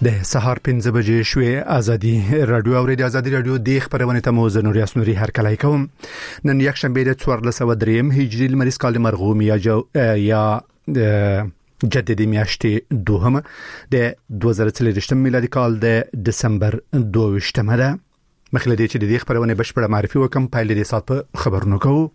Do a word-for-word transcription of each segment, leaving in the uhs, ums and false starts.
د سهار پنځه بجې شوې. ازادي رادیو او د ازادي رادیو د خبرونه ته مو زنوري اسنوري هر کله کوم. نن یک شنبه د څوارلس سوه دریم هجري لمریز کال مرغوم یا جو یا جددي میاشتې دوهم د دوه زره څلوېښتم میلادي کال د دسمبر دوه ویشتمه ده. مخکې دې چې د دې خبرونه بشپړه معرفي وکم پایلې د سات په خبرونو کوو.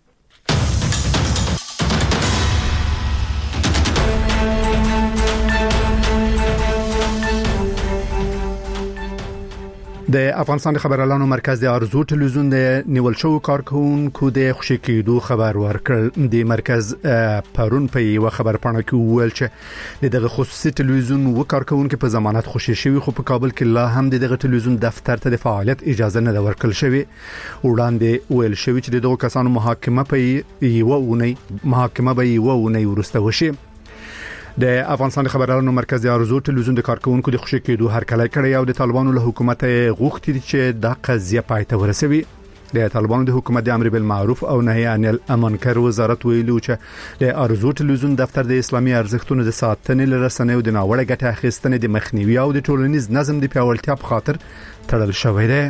د افغانستان خبرالانو مرکز د ارزو ټلویزیون د نیول شو کارکونکو د خوشی کېدو خبر ورکړ. د مرکز پرون په یو خبر پاڼه کې ویل چې دغه خصوصي ټلویزیون و کارکونکو په ضمانت خوشی شوی خو په کابل کې لا هم دغه ټلویزیون دفتر ته د فعالیت اجازه نه ورکړل شوی. وړاندې ویل شوی چې دغه کسانو محاکمه په یو ونی محاکمه به یو ونی ورسته وشي. د افغانستان خبرالانو مرکز د ارزو ټلویزیون د کارکونکو د خوشی کېدو هر کله کړی او د طالبانو له حکومت غوښتي چې د قضیه پای ته ورسوي. د طالبانو د حکومت د امر بالمعروف او نهي عن المنکر وزارت ویلو چې د ارزو ټلویزیون دفتر د اسلامي ارزښتونو د ساتنې لرسنې او د ناوړه ګټه اخیستنې د مخنیوي او د ټولنیز نظم د پیاوړتیا په خاطر تړل شوی دی.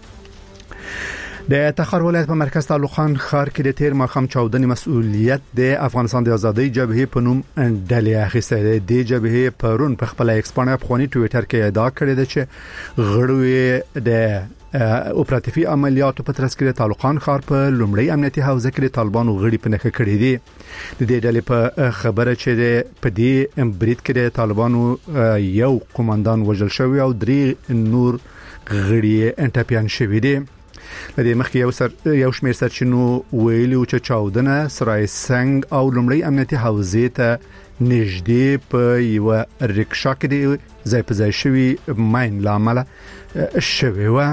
د تخار ولایت په مرکز تعلق خان ښار کې د تیر ماخام چاودنې مسؤلیت د افغانستان د ازادۍ جبهې په نوم ډلې اخیسته ده. د جبهې پرون په خپل ایکس باندې افغاني ټوئیټر کې ادعا کړې ده چې غړو د اپراتیفي عملیاتو په ترڅ کې د تعلق خان ښار په لومړی امنیتي حوزه کې د طالبانو غړي په نخښه کړې دي. د دې ډلې په خبره چې په دې برید کې د طالبانو یو قومندان وژل شوی او درې نور غړي انټاپیان شوی دي. لدې مخکې یو سر یو شمېر سرچینو ویلو چې چاودنه سرای سنگ او لومړی امنیتي حوزې ته نږدې په یو رکشا کې د ځای په ځای شوی ماین لامل شوی و.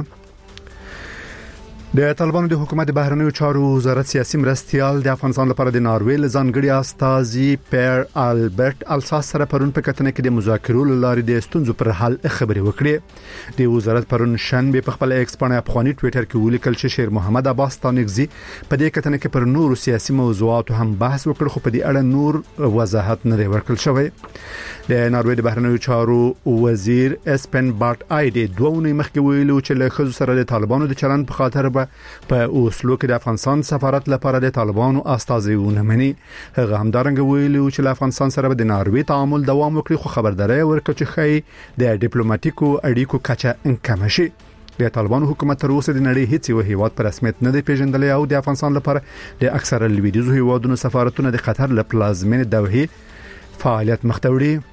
د طالبانو د حکومت بهرنیو چارو وزارت سیاسي مرستيال د افغانستان لپاره د ناروې ځانګړي استازي پیر البرت الساس سره پرون په کتنه کې د مذاکرو لارې د ستونزو پر حل خبرې وکړې. د وزارت پرون شنبه په خپل ایکس باندې افغاني ټوئیټر کې ولیکل چې شیر محمد عباس تانګزي په دې کتنه کې پر نورو سیاسي موضوعاتو هم بحث وکړ خو په دې اړه نور وضاحت نه ورکړل شوی. د ناروې د بهرنیو چارو وزیر اسپن بارت آی د دوه ونې مخکې ویلو چې له خزو سره د طالبانو د چلند په خاطر په اوسلو کې د افغانستان سفارت لپاره د طالبانو استازي ونمني. هغه همدارنګه ویلو چې له افغانستان سره د ناروې تعامل دوام وکړي خو خبرداري ورکړه چې خې د ډیپلوماټیکو اړیکو کچه کم شي. د طالبانو حکومت تر اوسه د نړۍ هیڅ یو هیواد پر رسمیت نه دی پیژندل او د افغانستان لپاره د اکثره لویدیځو هیوادونو سفارتونه د خطر له پلازمینې دوحې فعالیت مختوري.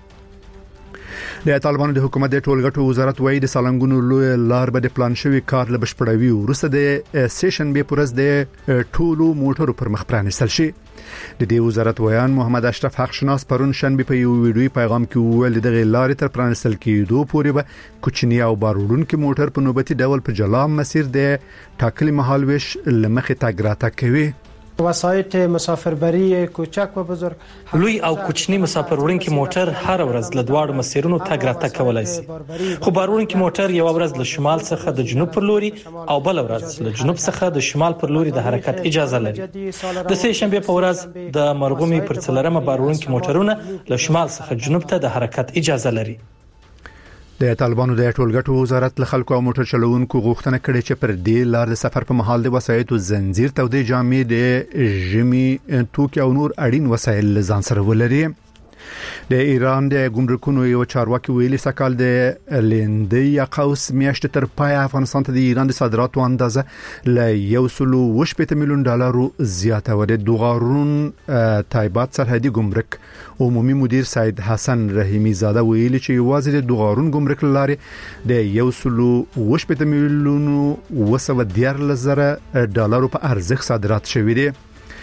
د طالبانو د حکومت د ټولګټو وزارت وایي د سالنګونو لوی لار به د پلان شوی کار له بشپړوي ورسته د سیشن به پرز د ټولو موټرو پر مخ پرانستل شي. د دې وزارت ویان محمد اشرف حق شناس پرون شنبه په یو ویډیوي پیغام کې ویل د لارې تر پرانستل کېدو پورې به کوچنی او باروړونکو موټر په نوبتي ډول په جلا مسیر د ټاکلي مهالويش لمخې تګ راتګ کوي. وسایط مسافربری کوچک و بزرگ لوی او کوچنی مسافر وړونکي موټر هر ورځ له دواړو مسیرونو تګ راتګ کولای شي. خو بار وړونکي موټر یو ورځ له شمال څخه د جنوب پر لوري او بل ورځ له جنوب څخه د شمال پر لوري د حرکت اجازه لري. د سه شنبه په ورځ د مرغومي پر څلرمه بار وړونکي موټرونه له شمال څخه جنوب ته د حرکت اجازه لري. د طالبانو د ټولګټو وزارت له خلکو او موټر چلوونکو غوښتنه کړې چې پر دې لار د سفر په مهال د وسایطو زنجیر تودې جامې د ژمي توکي او نور اړین وسایل ځان سره ولري. د ایران د ګمرکونو یو چارواکي ویلي سکهال د لیندې یا قوس میاشت تر پای افغانستان ته د ایران د صادراتو اندازه ل یو سلو وشپږ میلیون ډالرو زیاته و. د دوغارون تایبات سرحدي ګمرک عمومي مدیر سید حسن رحیمی زاده ویلي چې یوازې د دوغارون ګمرک لارې د یو سلو وشپږ میلیون وسو دیارلس زره ډالرو په ارزښت صادرات شوي دي.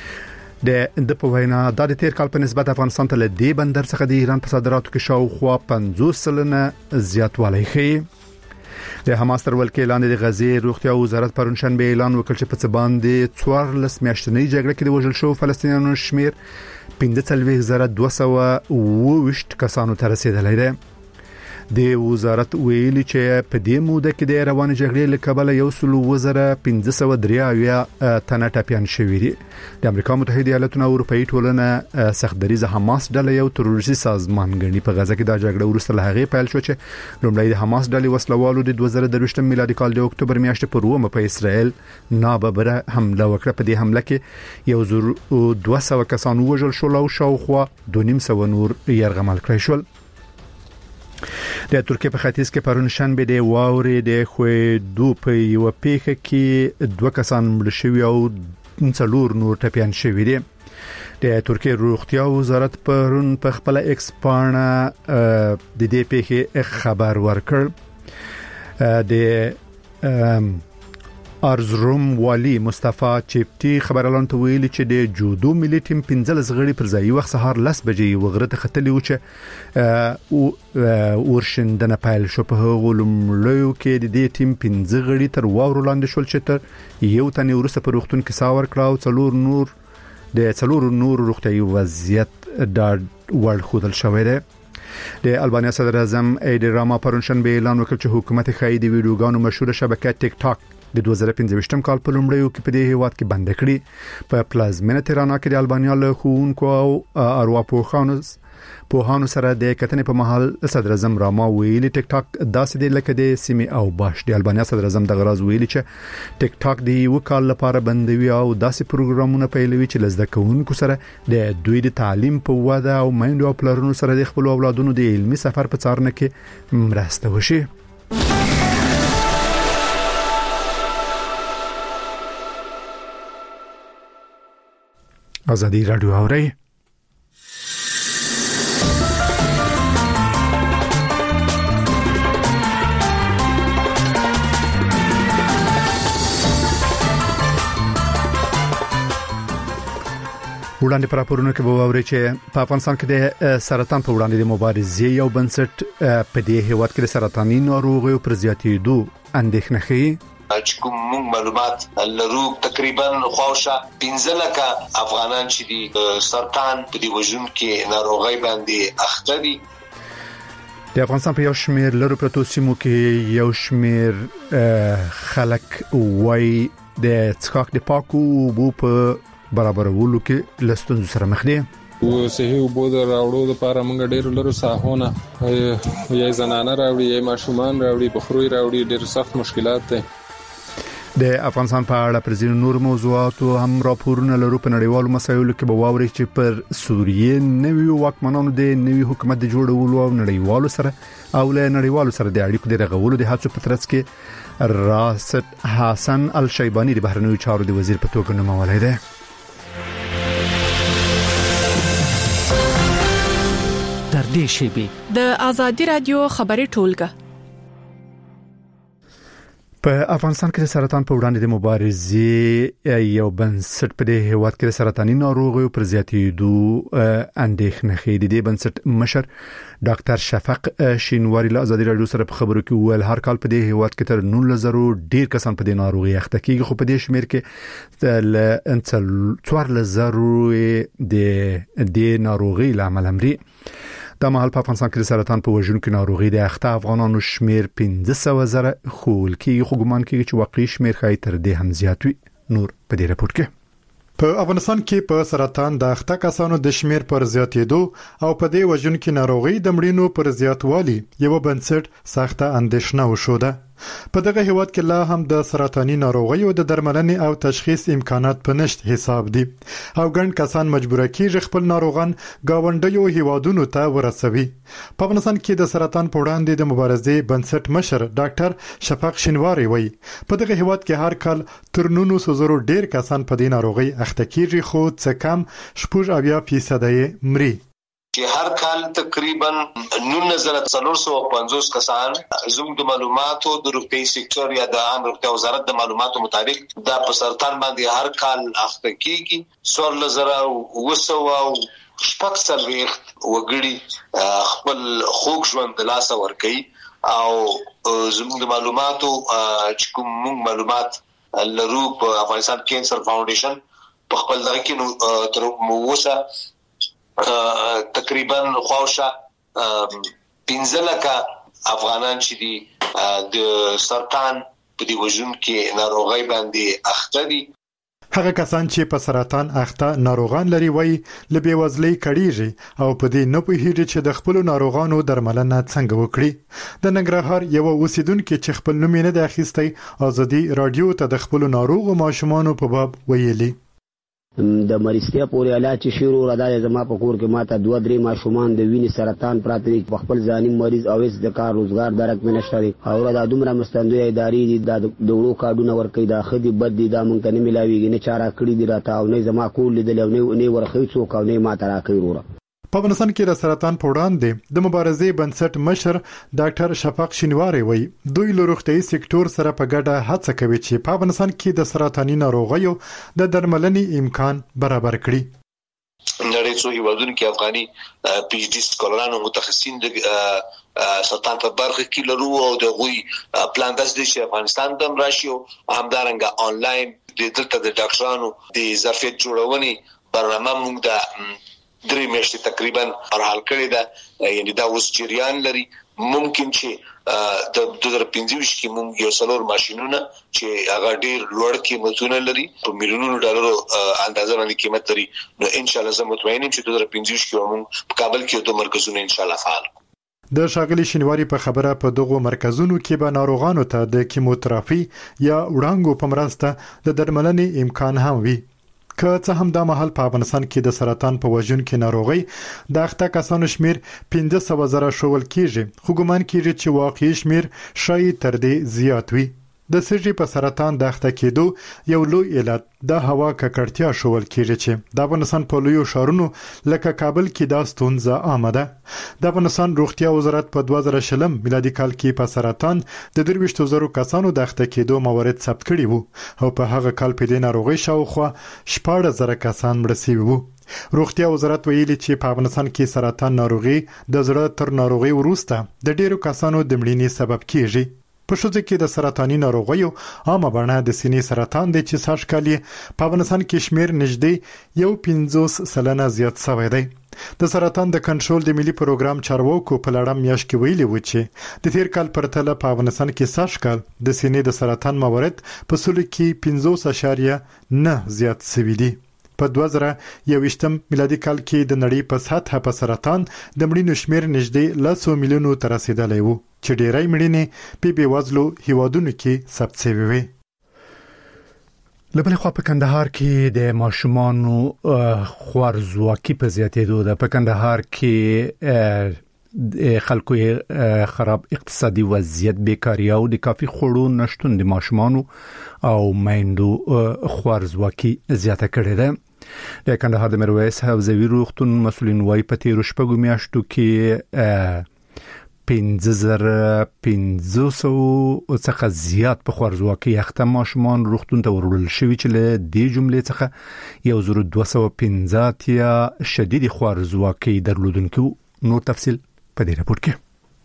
د د په وینا د تیر کال په نسبت افغانستان ته له دې بندر څخه د ایران په صادراتو کې شاوخوا پنځوس سلنه زیاتوالی ښیي. د حماس تر ولکې لاندې د غزې روغتیا وزارت پرون شنبه اعلان وکړ چې په څه باندې څوارلس میاشتنۍ جګړه کې د وژل شوو فلسطینیانو شمیر پنځه څلوېښت زره دوه سوه اوه ویشت کسانو ته رسیدلی دی. د وزارت ویلي چې په دې موده کې د روان جګړې له کبله یو سل وزره پنځه سوه درې اویا تنه ټپيان شوي دي. د امریکا متحده ایالاتونو او اروپאי ټولنه سختدریزه حماس ډله یو تروریستي سازمان ګڼي. په غزه کې د جګړې وروسته له هغې پیل شو چې لومړی د حماس ډلې وسلوالو د دوه زره درویشت میلادي کال د اکتوبر میاشتې پر اوومه په اسرائیل ناببره حمله وکړه. په دې حمله کې یو زر دوه سوه کسان وژل شول او شاوخوا دوه نیم سوه نور یرغمل کړای شول. د ترکیه په ختیځ کې پرون شنبه د واورې د خوېدو په یو پیښه کې دوه کسان مړ شوي او څلور نور ټپيان شوي دي. د ترکیه روغتیا وزارت پرون په خپل ایکس پاڼه د دې پیښې خبر ورکړ. د ارزروم والی مصطفی چپټي خبرالان ته ویلي چې د جودو ملي ټیم پنځل زغړي پر ځای وخت سهار لس بجې وغره ته ختلی و چې او ورشندنه پایل شو. په هغه لمړیو کې د دې ټیم پنځه غړي تر واورو لاندې شول چې تر یو تنې ورسته په روغتون کې ساور کړه او څلور نور د څلور نور روغتیايي وضعیت د ورډ خودل شوې ده. د البانیا صدر اعظم ایډی راما پرون شنبه اعلان وکړ چې حکومت خایي د ویډیوګانو مشهور شبکه ټیک ټاک د دوه زره پنځه کال په لومړیو کې په دې هیواد کې بند کړي. په پلازمینه تهران کې د البانیا له ښوونکو او ارواپوهانو پوهانو سره د کتنې په محل صدر اعظم راما ویلي ټیک ټاک داسې دی لکه د سیمې او باش. د البانیا صدر اعظم د غراز ویلي چې ټیک ټاک د یو کال لپاره بندوي او داسې پروګرامونه پیلوي چې لزده کوونکو سره د دوی د تعلیم په وده او میندو او پلرونو سره د خپل اولادونو د علمي سفر په څارنه کې مرسته وشي. آزادی رادیو اوري وړاندې پر راپورونه کې به ووري چې په افغانستان کې د سرطان په وړاندې د مبارزې یو بنسټ په دې هیواد کې د سرطاني ناروغیو پر زیاتېدو اندېښنه ښيي. چې کوم معلومات لرو تقریبا خواوشه پنځه لکه افغانان چې دي سرطان په دې وژن کې ناروغي باندې اخته دي. د افغانستان په یو شمېر لرو پروتو سیمو کې یو شمېر خلک وای د څښاک د پاکو اوبو په برابرولو کې لستون سره مخ دي. او صحیح اوبو د راوړو لپاره موږ ډېر لرو ساحونه یې زنانه راوړي یې ماشومان راوړي بخروي راوړي ډېر سخت مشکلات دي. د افغانستان په اړه پر ځینو نور موضوعاتو هم راپورونه لرو. په نړیوالو مسایلو کې به واوري چې پر سوریې نوي واکمنانو د نوي حکومت د جوړولو او نړیوالو سره او له نړیوالو سره د اړیکو د رغولو د هڅو په ترڅ کې راشد حسن الشیبانی د بهرنیو چارو د وزیر په توګه نومول دی. تر دې شیبې د آزادی رادیو خبري ټولګه. په افغانستان کې د سرطان په وړاندې د مبارزې یو بنسټ په دې هیواد کې د سرطاني ناروغیو پر زیاتېدو اندېښنه ښيي. د دې بنسټ مشر ډاکټر شفق شینواری له آزادي رادیو سره په خبرو کې ویل هر کال په دې هیواد کې تر نولس زره ډیر کسان په دې ناروغي اخته کیږي، خو په دې شمیر کې ل انڅل څوارلس زره د دې ناروغي لامل امري. د مهال په افغانستان کې د سرطان په وژونکو ناروغي د اخته افغانانو شمیر پنځه سوه زره خول کې خو ګمان کوي چې واقعي شمیر خای تر دې هم زیات وي. نور په دې راپور کې په افغانستان کې په سرطان د اخته کسانو د شمیر پر زیاتېدو او په دې وژونکو ناروغي د مړینو پر زیاتوالي یو بنسټ سخته اندېښنه وشوده. په دغه هیواد کې لا هم د سرطاني ناروغیو د درملنې او تشخیص امکانات په نشت حساب دي او ګڼ کسان مجبور کیږي خپل ناروغان گاونډیو هیوادونو ته ورسوي. په افغانستان کې د سرطان په وړاندې د مبارزې بنسټ مشر ډاکټر شفق شینواری وایي په دغه هیواد کې هر کال تر نولس زره ډیر کسان په دې ناروغي اخته کیږي، خو څه کم شپږ اویا فیصد یې مري. چې هر کال تقریبا نولس زره څلور سوه پنځوس کسان زموږ د معلوماتو د روغتي سکتور یا د عام روغتیا وزارت د معلوماتو مطابق دا په سرطان باندې هر کال اخته کیږي. څوارلس زره اوه سوه شپږ څلوېښت وګړي خپل خوږ ژوند د لاسه ورکوي او زموږ د معلوماتو چې کوم موږ معلومات لرو په افغانستان کینسر فاونډیشن په خپل دغه کې تر اوسه تقریبا خواوشه پنځه لکه افغانان چې دي د سرطان په دې وژن کې ناروغي باندې اخته دي. هغه کسان چې په سرطان اخته ناروغان لري وای ل بیوزلۍ کړيږي او په دې نه پوهیږي چې د خپل ناروغانو درملنه څنګه وکړي. د ننګرهار یو اوسیدونکو چې خپل نوم نه د اخیستي ازادي رادیو ته د خپل ناروغ ماشومان په باب ویلي. د مریضتیا پورې علاج چې شروع راځي زما په کور کې ماته دوه درې ماشومان د وینې سرطان پراته دي، په خپل ځاني مریض او اس د کار روزګار درک نه نشته دي او را د دومره مستندوی ادارې دي د دوړو کارډونه ورکې د خدي بد دي د مونږ ته نه ملاويږي نه چاره کړی دي راته او نه زما کول لیدل او نه ورخې څوک او نه ماته راکې وروره. په افغانستان کې د سرطان په وړاندې د مبارزې بنسټ مشر ډاکټر شفاق شینواری وایي دوی له روغتیايي سکتور سره په ګډه هڅه کوي چې په افغانستان کې د سرطاني ناروغیو د درملنې امکان برابر کړي. نړۍ څو هیوادونو کې افغاني پی ایچ ډي سکولرانو متخصصین د سرطان په برخه کې لرو او د غوي پلان داس دي چې افغانستان د راشي او همدارنګه آنلاین د دلته د ډاکټرانو د ظرفیت جوړونې برنامه موږ د درې میاشتې تقریبا ارحال کړی دا، یعنی دا اوس جریان لري. ممکن چې د دوه هزار پنځه ویشت کې موږ یو څلور ماشينونه چې هغه ډیر لوړ قیمتونه لري په میلیونونو ډالرو اندازه باندې قیمت لري، نو ان شاء الله زه مطمئن یم چې دوه هزار پنځه ویشت کې موږ په کابل کې دوه مرکزونه ان شاء الله فعال. د شاغلي شینواری په خبره په دغه مرکزونو کې به ناروغانو ته د کیموتراپي یا وړانګو په مرسته د درملنې امکان هم وي. که څه هم د مهال په افغانستان کې د سرطان په وژن کې ناروغي د اخته کسانو شمیر پنځه سوه زره شول کېږي، خو ګومان کېږي چې واقعي شمیر شاید تر دې زیات وي. د سږي په سرطان د اخته کېدو یو لوی علت د هوا ککړتیا شول کېږي چې د افغانستان په لویو ښارونو لکه کابل کې دا ستونزه عامه ده. د افغانستان روغتیا وزارت په دوه زره شلم میلادي کال کې په سرطان د درویشت زرو کسانو د اخته کېدو موارد ثبت کړي وو او په هغه کال په دې ناروغي شاوخوا شپږ زره کسان مړ شوي وو. روغتیا وزارت ویلي چې په افغانستان کې سرطان ناروغي د زړه تر ناروغي وروسته د ډیرو کسانو د مړینې سبب کیږي. په شوځ کې د سرطاني ناروغیو عامه بڼه د سینې سرطان دی چې سږ کال په افغانستان کې شمیر نږدې یو پنځوس سلنه زیات شوی دی. د سرطان د کنټرول د ملي پروګرام چارواکو په لړم میاشت کې ویلي و چې د تیر کال پرتله په افغانستان کې سږ کال د سینې د سرطان موارد په سلو کې پنځوس اشاریه نه زیات شوي دي. په دوه زره یوویشتم میلادي کال کې د نړۍ په سطحه په سرطان د مړینو شمیر نږدې لسو میلیونو ته رسیدلی و چې ډېری مړینې په بیوزلو هیوادونو کې ثبت شوې وې. لبل خو په کندهار کې د ماشومانو خوارزواکي په زیاتېدو ده. په کندهار کې خلکو خراب اقتصادي وضعیت، بیکاری او د کافي خوړو نشټون د ماشومانو او میندو خوارزواکي زیاته کړې ده. د کندهار د میرویس حوزوي روغتون مسؤلین وايي په تیرو شپږو میاشتو کې پنځه زره پنځه سوه څخه زیات په خوارزواکۍ اخته ماشومان روغتون ته وروړل شوي چې له دې جملې څخه یو زر دوه سوه پنځه اتیا شدید خوارزواکۍ درلودونکي. نور تفصیل په دې راپور کې.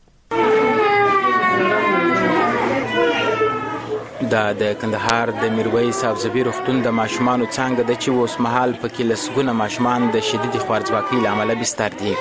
دا د کندهار د میرویس حوزوي روغتون د ماشومانو څانګه د چې اوس مهال پکې لسګونه ماشومان د شدید خوارزواکۍ له امله بستر دي.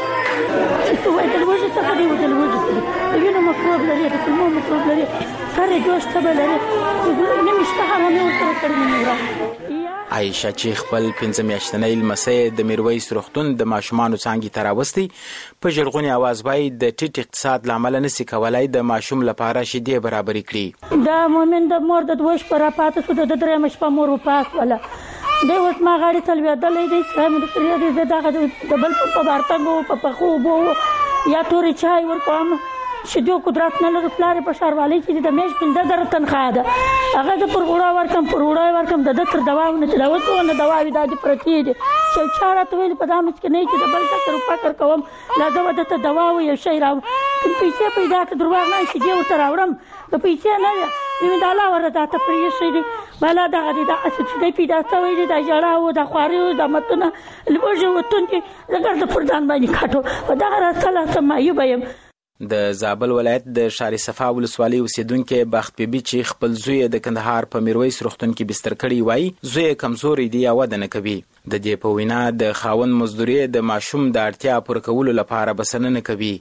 عائشه چې خپل پنځه میاشتنۍ لمسۍ د میرویس روغتون د ماشومانو څانګې ته راوستې په ژړغوني اواز وایي د ټیټ اقتصاد له امله نسي کولی د ماشوم لپاره شیدې برابرې کړي. د مومن د مور د دوه شپه راپاته شو، د درېیمه شپه مور وپاسوله. دی اوس ما غاړې ته لوېدلی دی چې مې درته دی زه دغه د بل په بارتګو په پخو اوبو یا تورې چای ورکوم. شیدو قدرت نه لري، پلار په ښاروالۍ کې د میاشت پنځه زره تنخواه ده، هغه د پر وړا ورکم پر وړا ورکم د ده تر دواونه چې داوت نه دواوې دا دې پرتې دي. چې چا راته ویل په دا مچ کې نه چې د بل ډاکټر فکر کوم لا زه به درته دوا و یو شی راوړم، که پیسې پیدا کړه درواغ نه شیدې ورته راوړم، که پیسې نه وي مې د الله ور دا ته پرېښی دي بالا دغه دې دغسې چې دی پیدا شوی دی دا ژړا و دا خواري و دا متونه لوږې وتونکي زه ګرده پر ځان باندې کاټو په دغه راز کله څه معیوبه یم. د زابل ولایت د شاري صفا ولسوالۍ اوسیدونکي بخت بیبي چې خپل زوی د کندهار په میرویس روغتون کې بستر کړی وای زوی کمزوري دی او وده نه کوي. د دې په وینا د خاوند مزدوري د ماشوم د اړتیا پوره کولو لپاره بسنه نه کوي.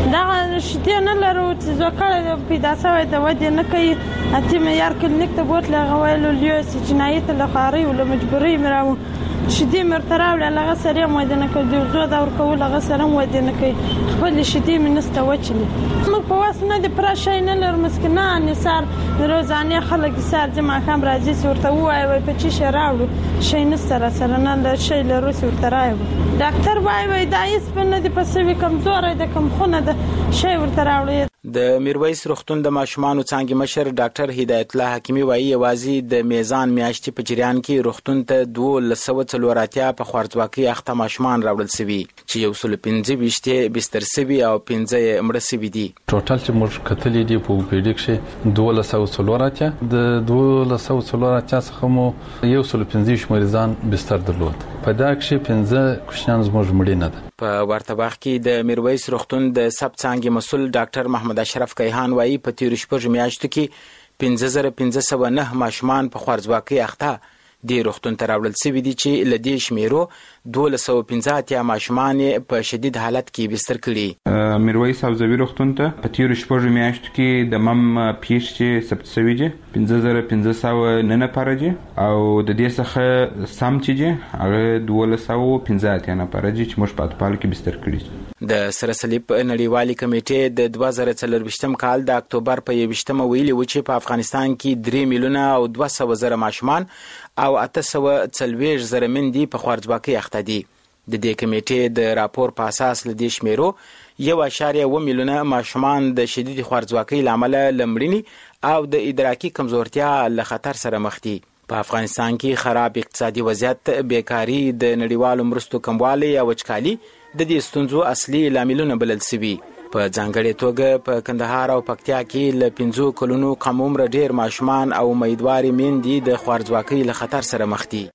دا شته نه لرو چې زوکړه پیدا شوی د ودی نه کوي اته معیار کلینیک ته بوتله غوایلو لیو چې جنایت له خاري او مجبوري مراو شدي مرتراو لغه سره مو د نه کوي زو دا ورکول لغه سره مو د نه کوي خپل شدي منسته وچلی موږ په واسنه د پرشای نه لر مسکنان نثار روزانه خلک سر جمع کم راځي ورته وای وای په چی شراوړو شي نه سره سره نه له شي له روس ورته راوي ډاکټر وای وای دا هیڅ په نه د پسوي کمزور د کم خونه د شي ورته راوړي. د میرویس روغتون د ماشومان څنګه مشر ډاکټر هدایت الله حکیمی وایي یوازې د میزان میاشتې په جریان کې روغتون ته دوه لسو څلوراتیا په خوارځواکي اخته ماشومان راوړل شوي چې یو سل پنځه ویشت بستر شوي او پنځه مړه شوي دي. ټوټل چې موږ کتلې دي په پیډیک کې دوه لسو څلوراتیا د دوه لسو څلوراتیا څخه مو یو سل پنځه مریضان بستر درلود. په دا کې پنځه کوشنان زموږ مړي نه ده. په ورته وخت کې د میرویس روغتون د سب څنګه مسول ډاکټر محمد اشرف کیهان وایي په تیر شپږ میاشتو کې پنځه زره پنځه سوه نه ماشومان په خوارځواکۍ اخته دي روغتون ته راوړل شوي دي چې له دې شمیرو دوه سوه پنځه اتیا ماشومان په شدید حالت کې بستر کړي. میرویس حوزوي روغتون ته په تیر شپږ میاشتو کې د مم پیښ چې ثبت شوي دي پنځه زره پنځه سوه نه نفره دي او د دې څخه سم چې دي هغه دوه سوه پنځه اتیا نفره دي چې موږ په اطفالو کې بستر کړي. د سره صلیب نړیوالې کمیټې د دوه زره څلرویشتم کال د اکتوبر په یویشتمه ویلي و چې په افغانستان کې درې میلیونه او دوه سوه زره ماشومان او اته سوه څلوېښت زره میندې په خوارځواکۍ اخته دي. د دې کمیټې د راپور په اساس له دې شمیرو یو اشاریه اوه میلیونه ماشومان د شدید خوارځواکۍ له امله له مړینې او د ادراکي کمزورتیا له خطر سره مخ دي. په افغانستان کې خراب اقتصادي وضعیت، بیکاري، د نړیوالو مرستو کموالی او وچکالي د دې ستونزو اصلي لاملونه بلل شوي. په ځانګړې توګه په کندهار او پکتیا کې له پنځو کلونو کم عمره ډېر ماشومان او امیدوارې میندې د خوارځواکۍ له خطر سره مخ دي.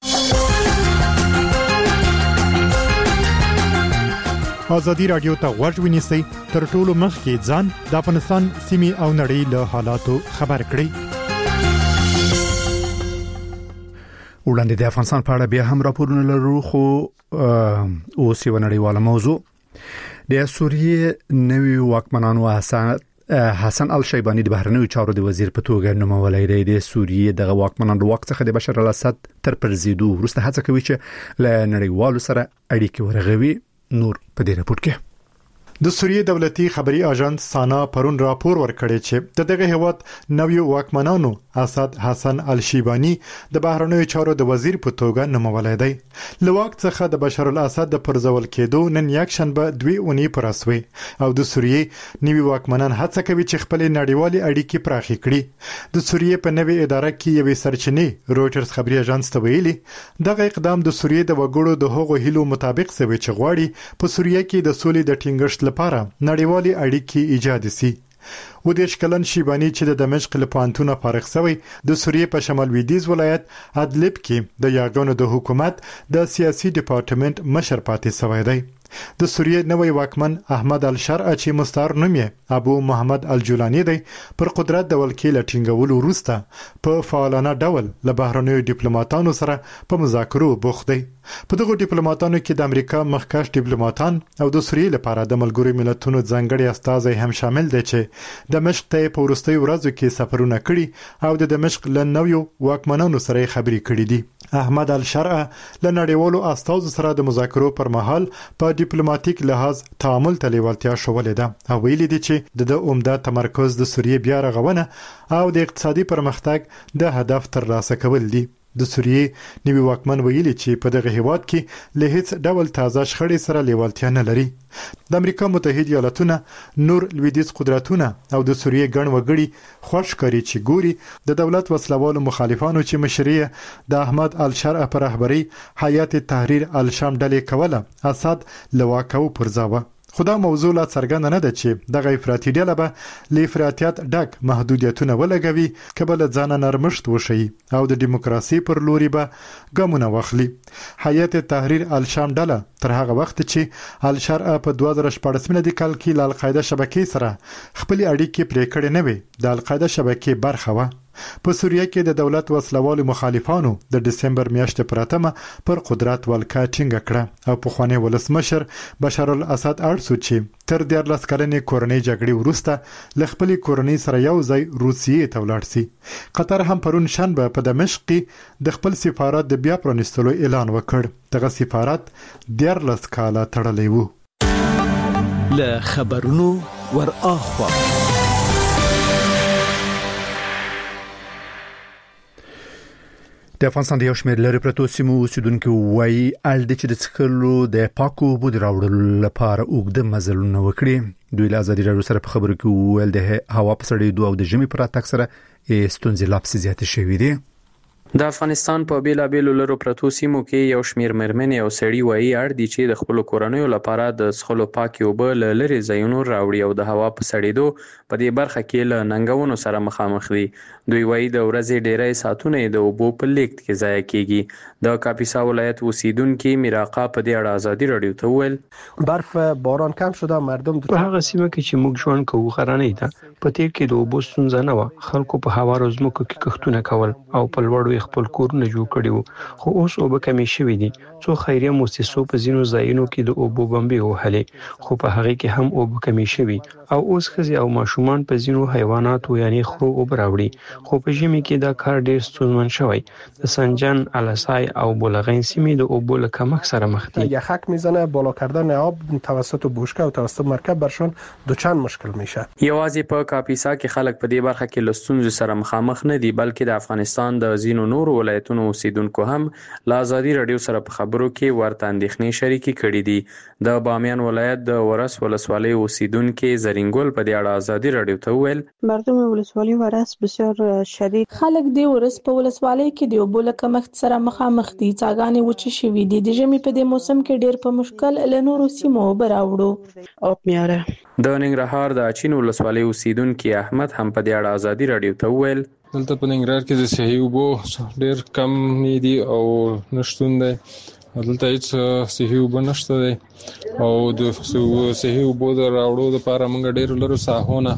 ازادي راډیو ته غوږ ونیسئ تر ټولو مخکې ځان د افغانستان سیمې او نړۍ له حالاتو خبر کړئ. وړاندې د افغانستان په اړه بیا هم راپورونه لرو خو اوس یو نړیواله موضوع د سوریې نوي واکمنانو حسن حسن الشیبانی د بهرنیو چارو د وزیر په توګه نومولی دی. د سوریې د واکمنانو د وخت څخه د بشار الاسد تر پرزیدو وروسته هڅه کوي چې له نړیوالو سره اړیکې ورغوي. نور په دې راپور کې د سوریې دولتي خبري اژانس سانا پرون راپور ورکړی چې د دغه هیواد نویو واکمنانو اسد حسن الشیبانی د بهرنیو چارو د وزیر په توګه نومولی دی. له واک څخه د بشار الاسد د پرځول کېدو نن یک شنبه دوی اونۍ پراسوي او د سوریې نوي واکمنان هڅه کوي چې خپل نړیوالي اړیکې پراخې کړي. د سوریې په نوي اداره کې یوې سرچینې رويټرز خبري اژانس ته ویلي دغه اقدام د سوریې د وګړو د هغو هیلو مطابق سوي چې غواړي په سوریې کې د سولې د ټینګښت لپاره نړیوالي اړیکې ایجاد شي. و د شکلن شیبانی چې د دمشق له پانتونه فارغ شوی د سوریې په شمال لویدیځ ولایت ادلب کې د یاګانو د حکومت د سیاسي ډپارټمنټ مشر پاتې شوی دی. د سوریې نوی واکمن احمد الشرع چې مستعار نوم یې ابو محمد الجولانی دی پر قدرت د ولکې لټینګولو وروسته په فعالانه ډول له بهرنیو ډیپلوماټانو سره په مذاکرو بوخت دی. په دغه ډیپلوماټانو کې د امریکا مخکښ ډیپلوماټان او د سوریې لپاره د ملګرو ملتونو ځانګړي استازي هم شامل دي چې دمشق ته په وروستي ورځو کې سفرونه کړي او د دمشق له نویو واکمنانو سره خبرې کړې دي. احمد الشرع له نړیوالو استازو سره د مذاکرو پر مهال په ډیپلوماټیک لحاظ تعامل ته لیوالتیا شولې ده او ویلي دي چې د عمده تمرکز د سوریې بیا رغونه او د اقتصادي پرمختګ د هدف ترلاسه کول دي. د سوریې نوي واکمن ویلي چې په دغه هیواد کې له هیڅ ډول تازه شخړې سره لیوالتیا نه لري. د امریکا متحده ایالاتونه نور لویدیځ قدرتونه او د سوریې ګڼ وګړي خوش کړي چې ګوري د دولت وسلوالو مخالفانو چې مشري د احمد الشرع پر رهبری هیئت تحریر الشام ډلې کوله اسد لواکو پرځاوه. خدا موضوع لا څرګنده نه ده چې دغه افراطي ډله به له افراطیت ډک محدودیتونه ولګوي کبل ځان نرمښت وشي او د دیموکراسي پر لوري به ګامونه واخلي. هیئت تحریر الشام ډله تر هغه وخت چې الشرع په دوه زره شپږ میلادي کال کې له القاعده شبکې سره خپل اړیکې پرې کړې نه وي د القاعده شبکې برخه و. په سوریه کې د دولت وسلوالو مخالفانو د دسمبر میاشتې پراتمه پر قدرت ولکه ټینګه کړه او په خوانی ولسمشر بشار الاسد ارسو چې تر دیارلس کلنې کورنۍ جګړې وروسته ل خپل کورنۍ سره یو ځای روسیې ته ولاړ سي. قطر هم پرون شنبه په دمشق کې د خپل سفارت د بیا پرانیستلو اعلان وکړ. دغه سفارت دیارلس کاله تړلی وو. له خبرونو ور اخوا د افغانستان د یو شمېر لري پروتو سیمو اوسیدونکو وایي اړ دي چې د څښلو د پاکو اوبو د راوړلو لپاره اوږده مزلونه وکړي. دوی له ازادي راډیو سره په خبرو کې ویل د هوا په سړېدو او د ژمي په راتګ سره ستونزې لا پسې زیاتې شوې دي. د افغانستان په بیلابیلو لرو پرتو سیمو کې یو شمیر مرمنې او سړی وایي اړ دي چې د خپل کورنیو لپاره د څښلو پاکي اوبه له لرې ځایونو راوړي او د هوا په سړېدو په دې برخه کې له ننګونو سره مخامخ دي. دوی وایي د ورځې ډیری ساعتونه د اوبو په لیکت کې ضایع کیږي. د کاپیسا ولایت اوسیدونکو میراقه په دې اړه ازادي راډیو ته ویل برف باران کم شده مردم په هغه سیمه کې چې موږ ژوند کوو غرانې ده په تیر کې د اوبو ستونزه نه و. خلکو په هوا روزمکو کې کښتونه کول او په لوړو خپل کورونه جوړ کړي وو خو اوس اوبه کمی شوې دي. څو خیریه مؤسسو په ځینو ځایونو کې د اوبو بمبې وهلې خو په هغه کې هم اوبه کمی شوې او اوس ښځې او ماشومان په ځینو حیواناتو یعنی خرو اوبه راوړي خو په ژمي کې دا کار ډېر ستونزمن شوی. د سنجان، الاسای او بولغین سیمې د اوبو له کمښت سره مخ دي. یخک میزنه بالا کردن آب توسط بشکه و توسط مرکب برشون دوچند مشکل میشه. یوازې په کاپیسا کې خلک په دې برخه کې له ستونزو سره مخامخ نه دي بلکې د افغانستان د ځینو نورو ولایتونو اوسیدونکو هم له ازادي راډیو سره په خبرو کې ورته اندېښنې شریکې کړې دي. د بامیان ولایت د ورس ولسوالۍ اوسیدونکو زرینګل په دې اړه ازادي راډیو ته ویل مردم ولسوالۍ ورس بسیار شدید خلک د ورس په ولسوالۍ کې د اوبو له کمښت سره مخامخ دي. څاګانې وچې شوې دي. د ژمي په دې موسم کې ډېر په مشکل له نورو سیمو اوبه راوړو. آب میاره. د ننګرهار د اچین ولسوالۍ اوسیدونکو احمد هم په دې اړه ازادي راډیو ته ویل دلته په ننګرهار کې د صحي اوبو ډېر کم دي او نشټون دی. دلته هیڅ صحي اوبه نشته دی او د صحي اوبو د راوړو لپاره موږ ډېر لرو ساحونه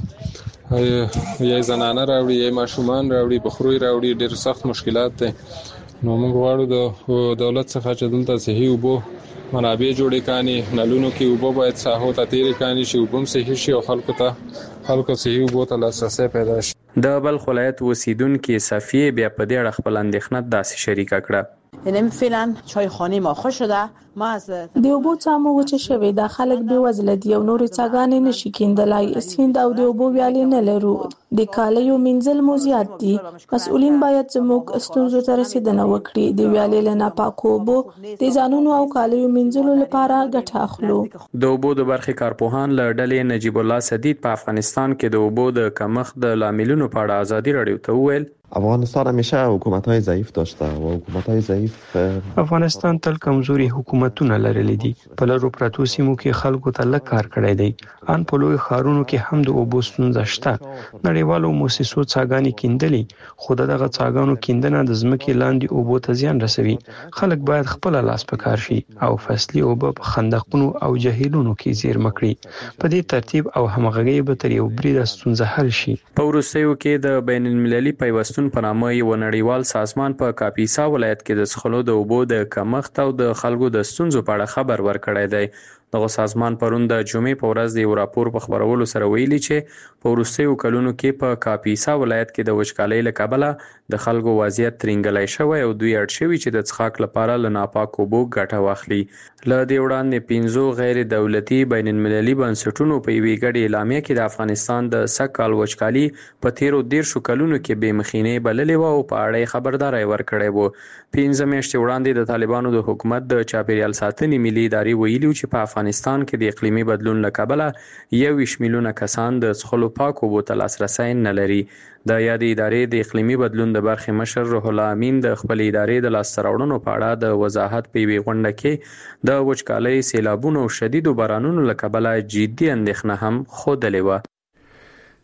یا زنانه راوړي یا ماشومان راوړي بخروي راوړي ډېر سخت مشکلات دي. نو موږ غواړو د دولت څخه چې دلته صحي اوبو منابع جوړې کاني نلونو کې اوبه باید ساحو ته تیرې کاني چې اوبه هم صحي شي او خلکو ته خلکو صحي اوبو ته لاسرسی پیدا شي. د بلخ ولایت اوسیدونکو صفیه بیا په دې اړه خپل اندېښنه داسې شریکه کړه. یعنی فعلا چایخانه ما خوش شده ما از د اوبو څامو وچه شوی د خلک به وزله دی او نور څاګانې نشي کیندلای. سیند او د اوبو ویالې نه لرو. د کالیو منځل مو زیات دي. مسؤلین باید زموږ ستونزو ته رسیدنه وکړي. د ویالې له ناپاکو اوبو د ځانونو او کالیو منځلو لپاره ګټه اخلو. د اوبو د برخې کارپوهان له ډلې نجیب الله سدید په افغانستان کې د اوبو د کمښت د لاملونو په اړه ازادي راډیو ته ویل افغانستان همیشه حکومت‌های ضعیف داشته و حکومت‌های ضعیف افغانستان تل کمزوري حکومتونه لرلي دي. په لرو پرتو سیمو کې خلکو ته لږ کار کړی دی. ان په لوی ښارونو کې هم د اوبو ستونزه شته. نړیوالو مؤسسو څاګانې کیندلې خو دغه څاګانو کیندنه د ځمکې لاندې اوبو ته زیان رسوي. خلک باید خپل لاس په کار شي او فصلي اوبه په خندقونو او جهیلونو کې زیرمه کړي. په دې ترتیب او همغږي به تر یو بریده ستونزه حل شي. په وروستیو کې د بین المللي پیوستون په نامه یو نړیوال سازمان په کاپیسا ولایت کې د څښلو د اوبو د کمښت او د خلکو د ستونزو په اړه خبر ورکړی دی. دغه سازمان پرون د جمعې په ورځ د یو راپور په خبرولو سره ویلي چې په وروستیو کلونو کې په کاپیسا ولایت کې د وچکالۍ له کبله د خلکو وضعیت ترنګلی شوی او دوی اړ شوي چې د څښاک لپاره له ناپاکو اوبو ګټه واخلي. له دې وړاندې پنځو غیر دولتي بین المللي بنسټونو په یوې ګډې اعلامیه کې د افغانستان د سږ کال وچکالي په تیرو دیرشو کلونو کې بې مخینۍ بللې وه او په اړه یې خبرداری ورکړی و. پنځه میاشتې وړاندې د طالبانو د حکومت د چاپیریال ساتنې ملي ادارې ویلي چې په افغانستان کې د اقلیمي بدلون له کبله یوویشت میلیونه کسان د څښلو پاکو اوبو ته لاسرسی نه لري. د یادې ادارې د اقلیمي بدلون د برخې مشر روح الله امین د خپلې ادارې د لاسته راوړنو په اړه د وضاحت په یوې غونډه کې د وچکالۍ، سیلابونو او شدیدو بارانونو له کبله جدي اندېښنه هم ښودلې وه.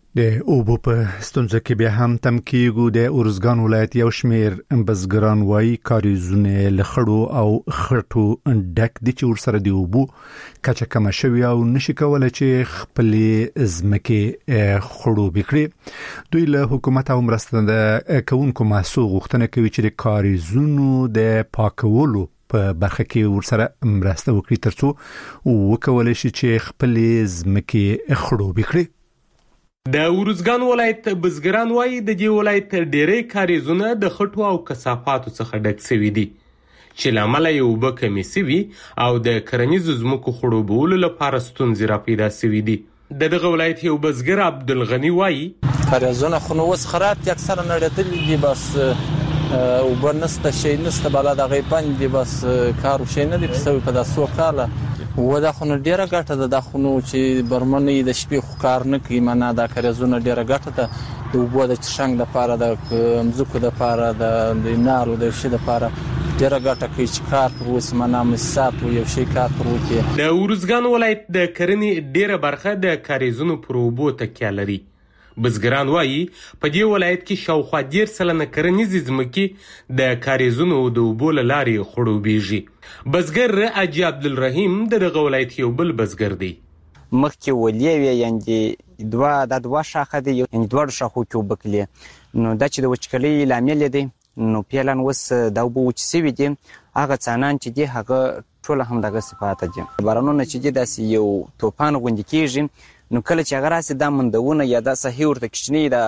د اوبو په ستونزه کې بیا هم تم کېږو. د ارزګان ولایت یو شمیر بزګران وایي کاریزونه له خړو او خټو ډک دي چې ورسره د اوبو کچه کمه شوې او نشي کولی چې خپلې ځمکې خړوبې کړي. دوی له حکومت او مرسته کوونکو محصول غوښتنه کوي چې د کاریزونو د پاکولو په برخه کې ورسره مرسته وکړي ترڅو وکولای شي چې خپلې ځمکې خړوبې کړي. د ارزګان ولایت بزګران وایي د دې ولایت ډېری کاریزونه د خټو او کثافاتو څخه ډک شوي دي چې له امله یې اوبه کمې شوي او د کرنیزو ځمکو خړوبولو لپاره ستونزې را پیدا شوي دي. د دغه ولایت یو بزګر عبدالغني وایي کاریزونه خو نو اوس خراب دي، اکثره نړېدلي دي، بس اوبه نشته، شی نشته، بلا دغې بند دي، بس کار شی نه دي شوی په دا څو کاله. و دا خو نو ډېره ګټه ده، دا خو نو چې برمنې د شپې خو کار نه کوي، معنا دا کاریزونه ډېره ګټه ده د اوبو د څښنګ دپاره، د مځکو دپاره، د نارو د شي دپاره ډېره ګټه کوي چې کار پر اوسي، معنا مساف یو شی کار پر وکړي. د ارزګان ولایت د کرنې ډېره برخه د کاریزونو پر اوبو تکیه لري. بزګران وایي په دې ولایت کې شاوخوا ډېر سلنه کرنیزې ځمکې د کاریزونو د اوبو له لارې خړوبېږي. بزګر حاجي عبدالرحیم د دغه ولایت یو بل بزګر دی. مخکې ولې وې یعنې دوه دا دوه شاخه دي، یعنې دواړو شاخو کې اوبه کړلې، نو دا چې د وچکلۍ لامل دی، نو فعلا اوس دا اوبه وچې شوي دي، هغه څانان چې دي هغه ټوله هم دغسې پاته دي. بارانونه چې دي داسې یو توپان غوندې کېږي، نو کله چې هغه راسي دا مندونه یا دا ساحې ورته کوچنۍ د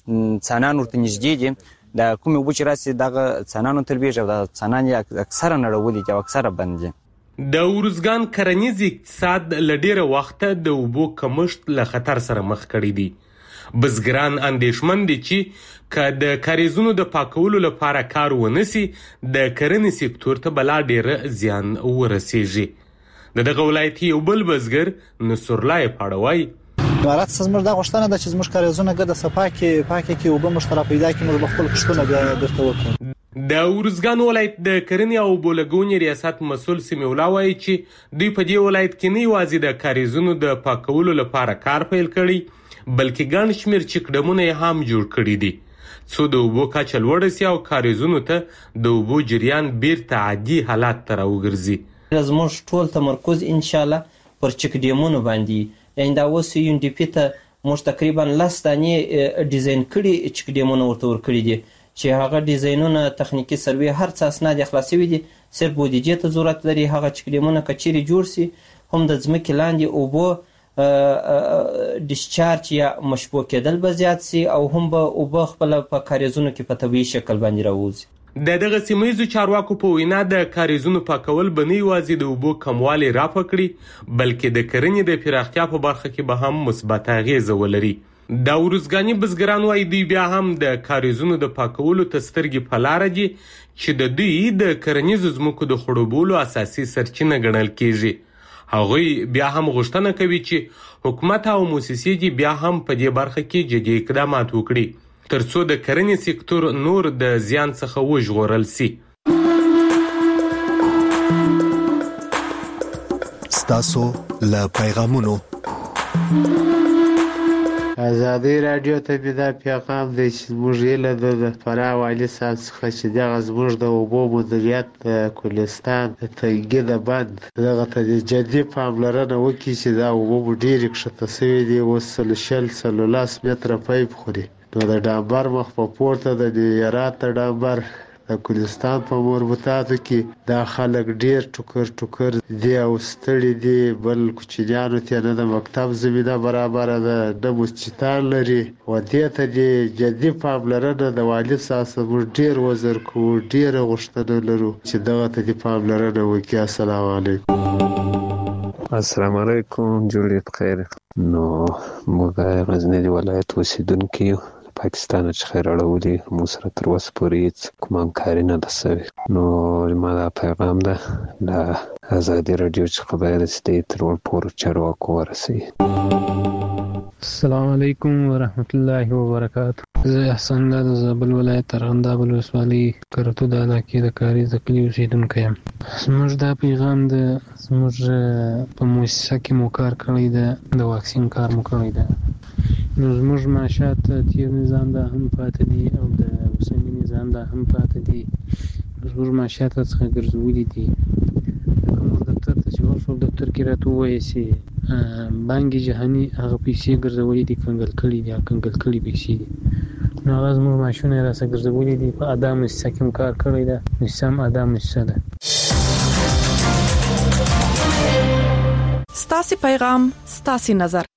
څانان ورته نږدې دي، د کومې اوبه چې راسي دغه څانانو ته لویږي او د څانان یې اکثره نړولي دي او اکثره بند دي. د ارزګان کرنیز اقتصاد له ډېره وخته د اوبو کمښت له خطر سره مخ کړی دی. بزګران اندېښمن دي چې که د کاریزونو د پاکولو لپاره کار ونه سي د کرنې سکتور ته بلا ډېره زیان ورسیږي. د دغه ولایت یو بل بزګر نصرالله پاړه وایي عبارت څه زموږ دا غوښتنه ده چې زموږ کاریزونه ګډه صفا کې پاکه کې اوبه موږ ته را پیدا کړي، موږ به خپل کښتونه بیا بیرته وکړو. د ارزګان ولایت د کرنې او اوبولګونې ریاست مسؤل سمیع الله وایي چې دوی په دې ولایت کې نه یوازې د کاریزونو د پاکولو لپاره کار پیل کړی بلکې ګڼ شمېر چکډمونه یې هم جوړ کړي دي څو د اوبو کچه لوړه سي او کاریزونو ته د اوبو جریان بیرته عادي حالات ته راوګرځي. زموږ ټول تمرکز انشاءالله پر چکډیمونو باندې، یعنې دا اوس یو ډي پي ته موږ تقریبا لس دانې ډیزاین کړي چکډیمونه ورته ورکړي دي چې هغه ډیزاینونه تخنیکي سروې هر څه اسناد یې خلاص شوي دي، صرف بودیجې ته ضرورت لري. هغه چکډیمونه که چیرې جوړ سي هم د ځمکې لاندې اوبو ډیسچارج یا مشبوع کېدل به زیات سي او هم به اوبه خپله په کاریزونو کې په طبیعي شکل باندې راوځي. د دغه سیمه چارواکو په وینا د کاریزونو پاکول به نه یوازې د اوبو کموالی رافع کړي بلکې د کرنې د پراختیا په برخه کې به هم مثبت اغیزه ولري. د ارزګاني بزګران وایي دوی بیا هم د کاریزونو د پاکولو ته سترګې په لاره دي چې د دوی د کرنیزو ځمکو د خړوبولو اساسي سرچینه ګڼل کیږي. هغوی بیا هم غوښتنه کوي چې حکومت او موسسې دې بیا هم په دې برخه کې جدي اقدامات وکړي ترڅو د کرنې سکتور نور د زیان څخه وژغورل سي. ستاسو له پیغامونو ازادي راډیو ته دا پیغام دی چې موږ یې له د فراه والي صاحب څخه چې دغه زموږ د اوبو مدیریت د کلستان د تنګي د بند دغه ته جدي پاملرنه وکړي چې دا اوبه مو ډېرې کښته شوي دي، اوس څلو شل څلورلس متره پیپ خوري، نو د ډامبر مخ په پورته د هرات د ډامبر د کلستان په مربوطاتو کې دا خلک ډیر ټوکر ټوکر دي او ستړي دي، بل کوچنیانو ته نه د مکتب زمینه برابره ده نه مسجدان لري و دې ته د جدي پاملرنه د والي صاحب موږ ډیر وزر کوو، ډیره غوښتنه لرو چې دغه ته د پاملرنه وکړي. السلام علیکم. السلام علیکم، جوړې بخیر. نو موږ غزنی ولایت اوسیدونکي یو، پاکستان څخه راوړلي، مو سره تر اوسه پورې هیڅ کوم همکاري نه ده شوې. نو زما دا پیغام ده د ازادي راډیو څخه باید چې دی تر ټولو چارواکو ورسوي. السلام علیکم ورحمت الله وبرکاته. زه احسان الله د زابل ولایت ارغنداب ولسوالۍ کرتو د علاقې د کاریز د کلي اوسېدونکی یم. زموږ دا پیغام د زموږ په مؤسسه کې مو کار کړی ده، د واکسین کار مو کړی ده، نو زموږ معاشات تیر نظام دا هم پاتې دي او د اوسني نظام دا هم پاتې دي. زموږ معاشات څخه ګرځولي دي. لکه موږ دفتر ته چې ورشو دفتر کې راته ووایي چې بانک جهاني هغه پیسې ګرځولي دي کنګل کړي دي کنګل کړي پیسې دي. نو هغه زموږ ماشونه یې راسه ګرځولي دي په ادا مؤسسه کې هم کار کړی ده. مؤسسه هم ادا مؤسسه ده. ستاسې پیغام ستاسې نظر